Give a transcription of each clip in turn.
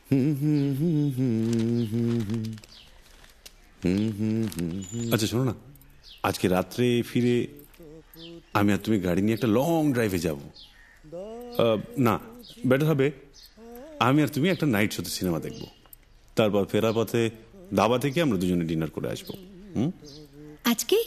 আচ্ছা শোনো না, আজকে রাত্রে ফিরে আমি আর তুমি গাড়ি নিয়ে একটা লং ড্রাইভে যাব। না, বেটার হবে আমি আর তুমি একটা নাইট শোতে সিনেমা দেখব, তারপর ফেরার পথে দাবা থেকে আমরা দুজনে ডিনার করে আসবো। আজকে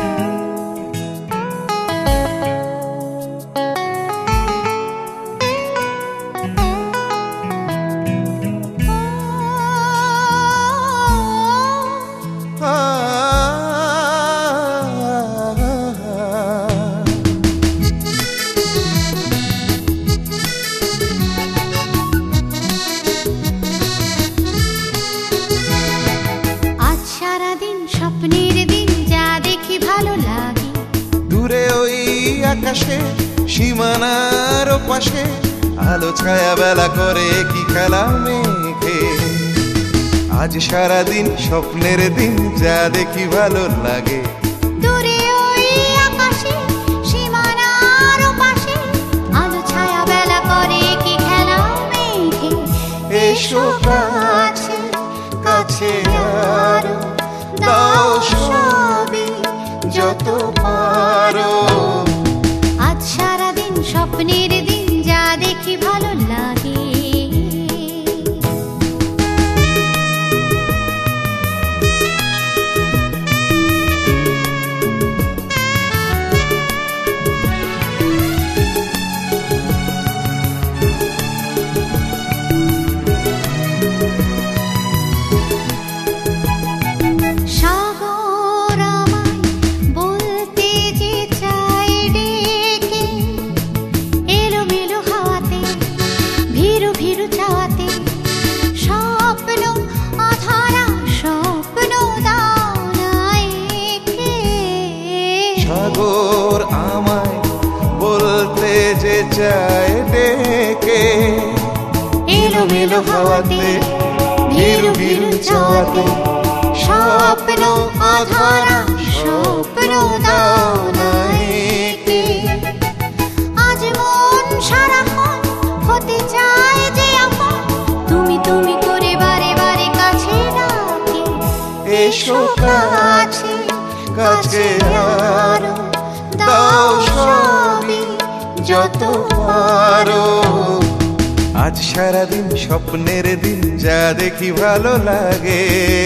আকাশে সীমানার পাশে আলো ছায়া বেলা করে কি খেলা মেঘে। আজ সারাদিন স্বপ্নের দিন যা দেখি ভালো লাগে। দূরে ওই আকাশে সীমানার পাশে আলো ছায়া বেলা করে কি খেলা মেঘে। এসো কাছে কাছে আরো দাও সবই যত পারো। আজ সারাদিন স্বপ্নের দিন যা দেখি ভালো লাগে। সাগর আমায় বলতে যে চায় ডেকে, এলোমেলো হাওয়াতে ভিরু ভিরু চাওয়াতে স্বপ্ন আধারা স্বপ্ন দাও না একে। আজ মন সারাক্ষণ হতে চায় যে আপন, তুমি তুমি করে বারে বারে কাছে ডাকে। এসো কাছে কাছে আরো দাও সবই যত পারো। আজ সারাদিন স্বপ্নের দিন যা দেখি ভালো লাগে।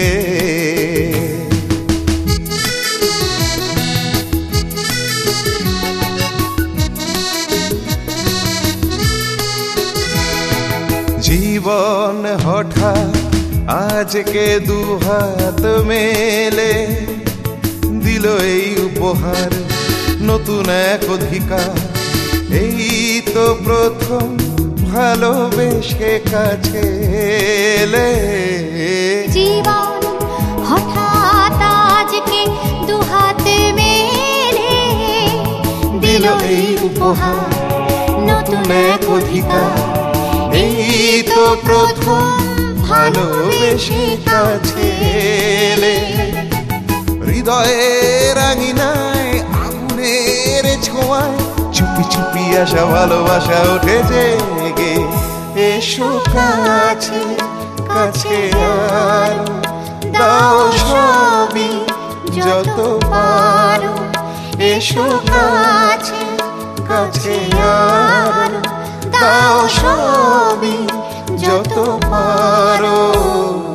জীবন হঠাৎ আজকে দুহাত মেলে দিল এই উপহার নতুন এক অধিকার। এই তো প্রথম ভালোবেসে কাছে এলে। জীবন হঠাৎ আজকে দুহাত মেলে দিল এই উপহার নতুন এক অধিকার। এই তো প্রথম ভালোবেসে কাছে এলে। হৃদয়ের আঙিনায় আগুনের ছোঁয়ায় চুপি চুপি আসা ভালোবাসা ওঠে জেগে। এসো কাছে কাছে আরো দাও সবই যত পারো। এসো কাছে কাছে আরো দাও সবই যত পারো।